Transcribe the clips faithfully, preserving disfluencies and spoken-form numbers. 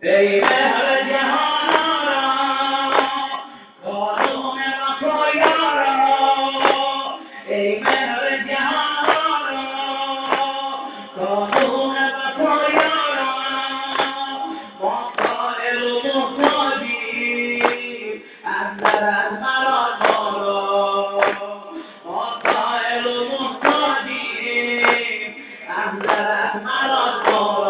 ای مهر جهان را قانون وفا یارا ای مهر جهان را قانون وفا یارا ما قائل و محتاجیم از درت مراد ما ما قائل و محتاجیم از درت مراد ما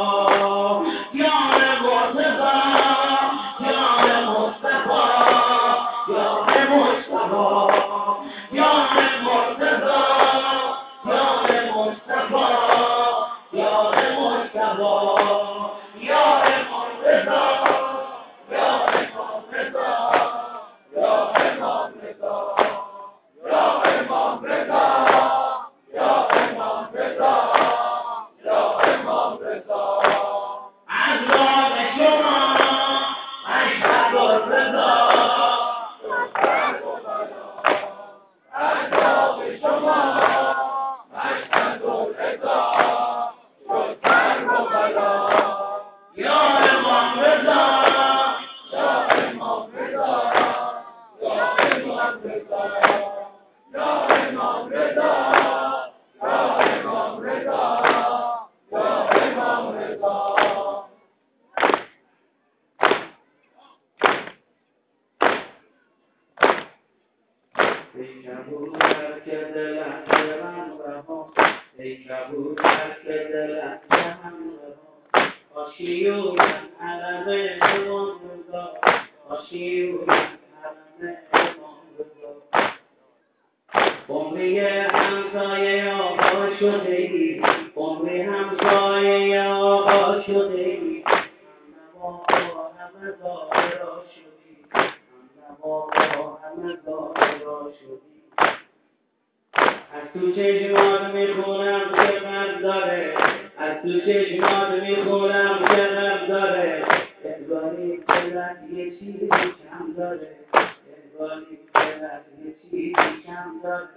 عمری همسایه آقا شده ای عمری همسایه آقا شده ای همه با همه ظاهرا شدی همه با همه ظاهرا شدی از تو چشمات میخونم که قلب داره از تو چشمات میخونم که قلب داره انگاری دلت یه چیزی کم داره انگاری دلت یه چیزی کم داره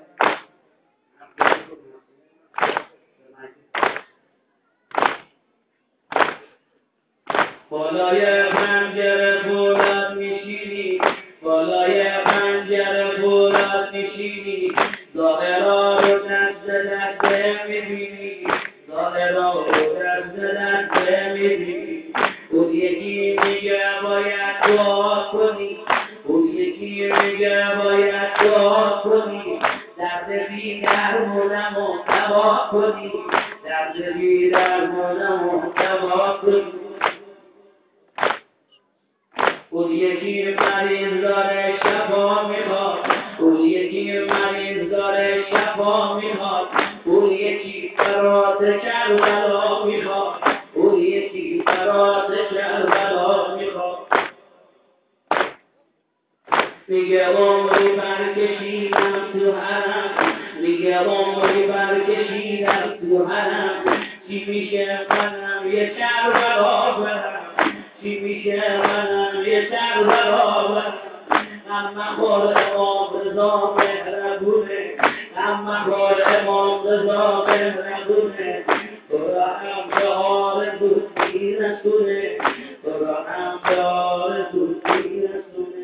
بالای پنجره پولاد میشینی بالای پنجره پولاد میشینی ظاهرا رو دست دسته میبینی ظاهرا رو دست دسته میبینی اون یکی میگه باید دعا کنی اون یکی میگه باید دعا کنی درد بی درمونم و دوا کنی درد بی درمونم و دوا کنی اون یکی مریض داره شفا میخواد اون یکی مریض داره شفا میخواد اون یکی برات کربلا میخواد اون یکی برات کربلا میخواد میگه عمری برکشیدم تو حرم میگه عمری برکشیدم تو حرم چی میشه منم یه کربلا برم چی میشه منم یه کربلا برم اما خور امام رضا مهربونه اما خور امام رضا مهربونه تو را هم به آرزوی رسونه تو را هم به آرزوی رسونه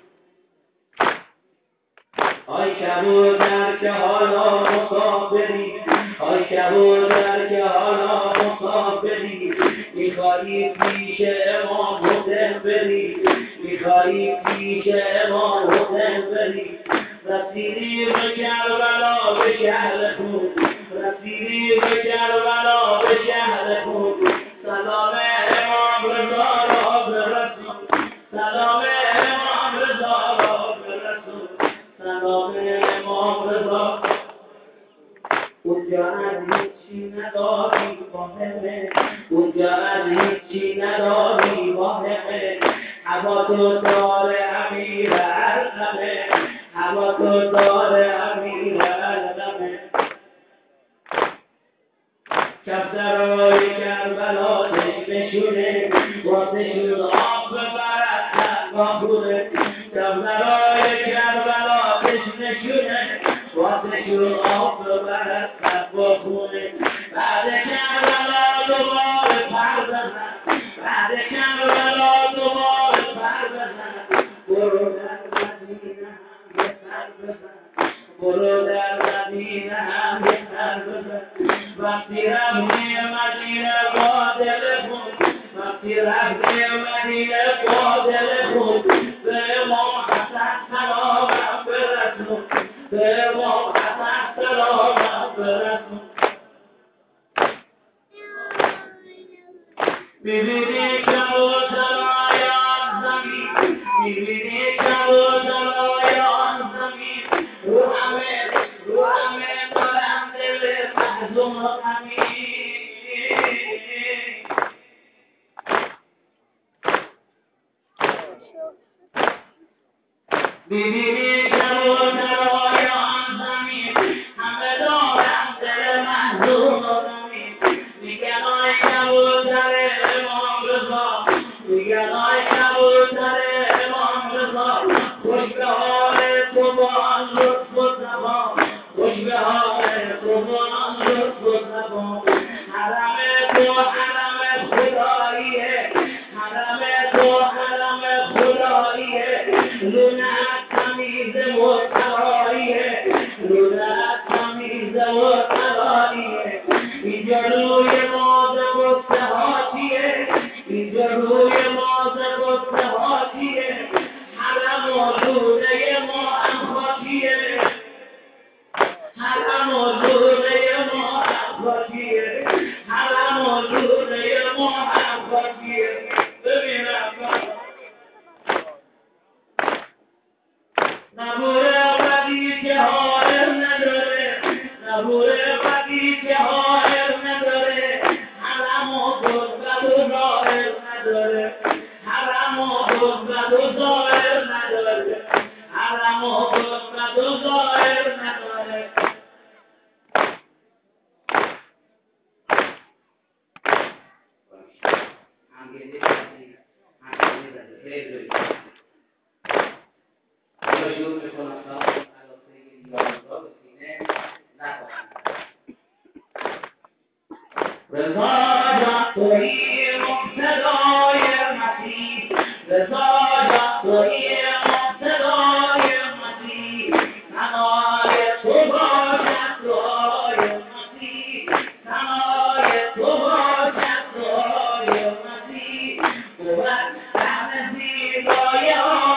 آی کبوتر که حالا مسافری آی کبوتر که حالا مسافری میخوایی پیش امام حسین بری میخوایی پیش امام حسین بری رسیدی به کربلا به شهر خون رسیدی به کربلا به شهر خون سلام امام رضا را برسون سلام امام رضا را برسون سلام امام رضا اونجا از هیچی نداری واهمه اونجا از هیچی نداری واهمه هوا تو داره امیر ارقمه هوا تو داره امیر ارقمه کفترهای کربلا نشونه واسهشون آب ببرد تقوا خونه کفترهای کربلا نشونه واسهشون آب ببرد تقوا خونه بعد کربلا دوباره پر بزن بعد کربلا وقتی رفتی مدینه با دل خود وقتی رفتی مدینه با دل خود به امام حسن سلامم برسون به امام حسن سلامم برسون می‌بینی کم و جلای آن زمین می‌بینی کم و جلای آن زمین رو همه رو همه دارم دل محزون و غمین می‌بینی کم و جلای آن زمین همه دارم دل محزون و غمین میگن آی کبوتر امام رضا میگن آی کبوتر امام رضا خوش به حال تو با آن لطف و صفا خوش به حال تو با آن لطف و صفا حرم تو حرم خداییه حرم تو حرم خداییه لونت تمیز مستواییه لونت تمیز مستواییه اینجا روی مازه گسته هاتیه اینجا روی مازه گسته هاتیه حرم و لونه ما هم خاکیه حرم و لونه ما هم خاکیه حرم و لونه ما هم خاکیه ببینم نبوره بدی که حائل نداره نبوره بدی که حائل نداره حرم و دزد و ظاهر نداره حرم و دزد و ظاهر نداره حرم و دزد و ظاهر نداره شروع میکنم تا علاقه یارزا به سینه نخواهم رضا جان تویی مقتدای مسیح رضا جان تویی مقتدای مسیح سنای تو باشد دعای مسیح سنای تو باشد دعای مسیح بود رحم زیبای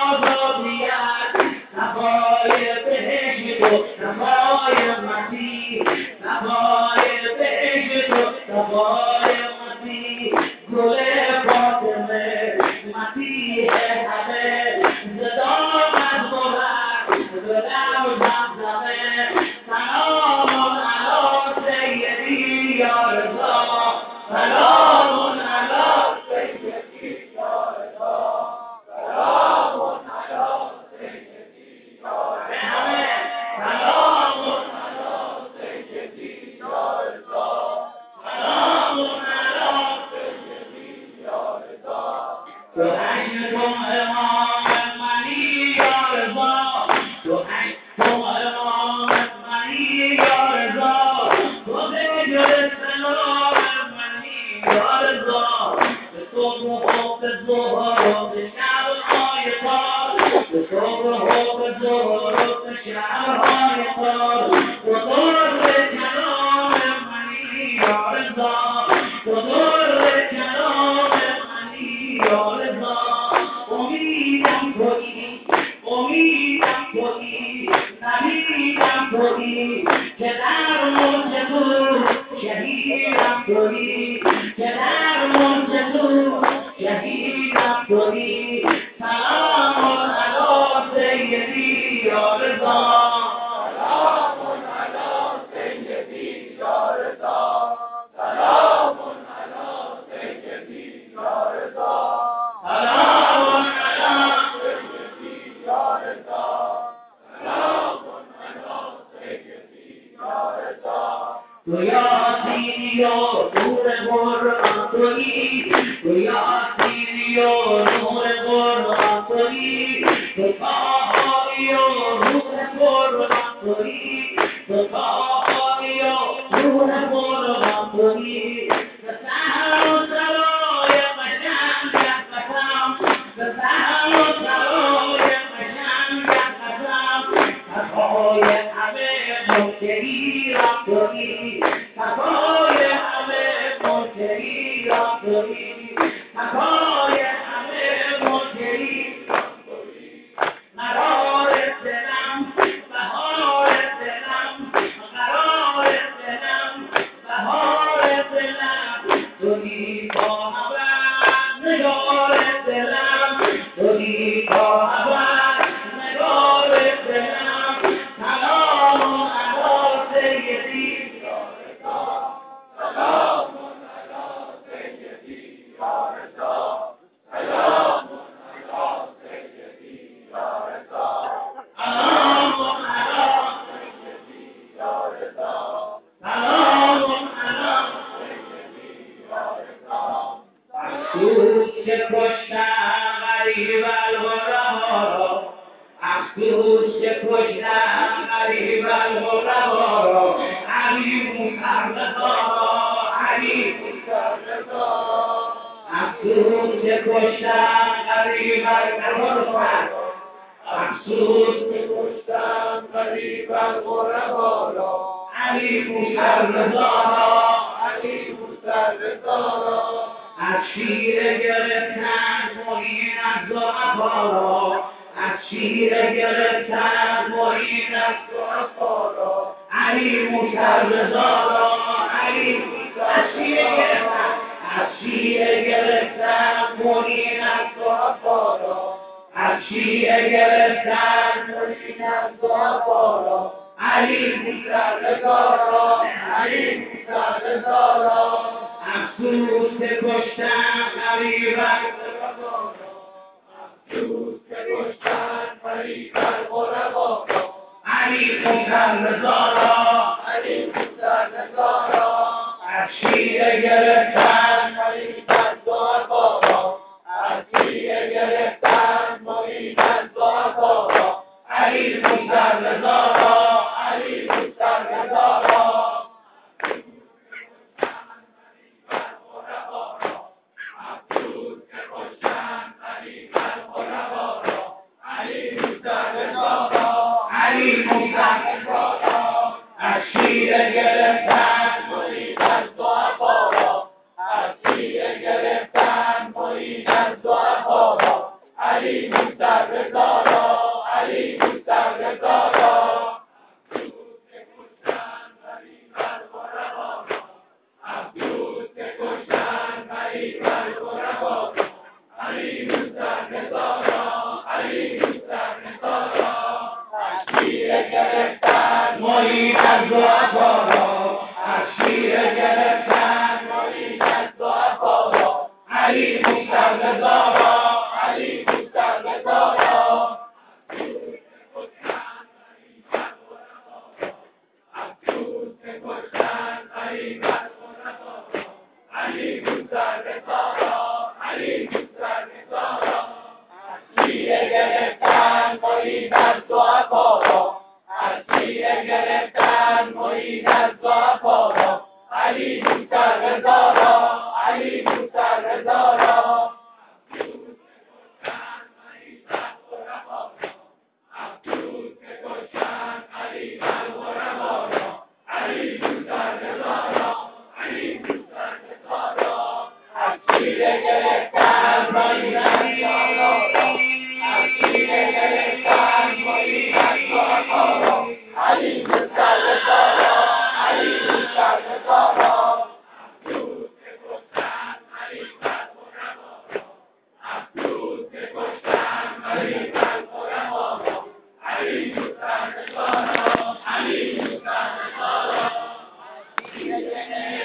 آزادیت صفای بهشت و صفای مسیح صفای بهشت و صفای مسیح گل فاطمه مسیح همه زدام از بلند زدم زمزمه سلام علی سیدی یا رضا سلام علی سیدی یا رضا سلام علی سیدی یا رضا سلام علی سیدی یا رضا سلام علی سیدی یا رضا تو عشقم امام منی یا رضا تو عشقم امام منی یا رضا تو ذکر سلام منی یا رضا به صبح و حب ظهر و به شب‌های تار به صبح و حب ظهر و به شب‌های تار بزرگ کلام منی یا رضا بزرگ کلام منی یا رضا امیدم تویی امیدم تویی نبیدم تویی که در ملک تو شهیدم تویی که در ملک تو شهیدم تویی سلام علی سیدی یا رضا سلام علی سیدی یا رضا سلام علی سیدی یا رضا سلام علی سیدی یا رضا سلام علی سیدی یا رضا تو یاسینی و نور قرآن تویی تو یاسینی و نور قرآن تویی تو طاهایی و نور قرآن تویی تو طاهایی و نور قرآن تویی به سحر و سرای قشنگ قسم به سحر و سرای قشنگ قسم صفای همه مبتهی را تویی سبای همه مجری را تویی سبای همه مجری قرار دلم بهار دلم قرار دلم بهار دلم تویی با ابد نگار دلم تویی با ابد نگار دلم سلام علی سیدی سلام علی سیدی یا رضا سلام افسوس که کشتم غریب الغربا را افسوس که کشتم غریب الغربا را علی مسرزا علی مسرزا افسوس که کشتم غریب الغربا افسوس که کشتم غریب الغربا را علی مسرزا علی مسرزا از شیر گرفتن معین از ضعفا را از شیر گرفتن معین از ضعفا را علی مسرزا را علی از شیر گرفتن از شیر گرفتن معین از ضعفا را از شیر گرفتن معین از ضعفا را علی مسرزا را علی مسرزا را افسوس که کشتم غریب الغربا افسوس که کشتم غریب الغربا علی مسرزا را علی مسرزا را از شیر گرفتن غریب الضعفا را از شیر گرفتن معین از ضعفا را علی مسرزا را علی مسرزا را از شیر گرفتن معین از ضعفا را از شیر گرفتن معین از ضعفا را علی مسرزا را علی مسرزا را افسوس که کشتن غریب الغربا علی مسرزا را علی مسرزا را از شیر گرفتن معین از ضعفا را از شیر گرفتن معین از ضعفا را علی مسرزا را علی مسرزا را افسوس که کشتن غریب الغربا علی مسرزا را علی مسرزا را از شیر گرفتن معین از ضعفا را از شیر گرفتن معین از ضعفا را علی مسرزا را علی مسرزا را افسوس که کشتن غریب الغربا علی مسرزا را علی مسرزا را از شیر گرفتن معین از ضعفا را از شیر گرفتن معین از ضعفا را علی مسرزا را علی مسرزا را افسوس که کشتن غریب الغربا افسوس که کشتن غریب الغربا علی مسرزا را علی مسرزا را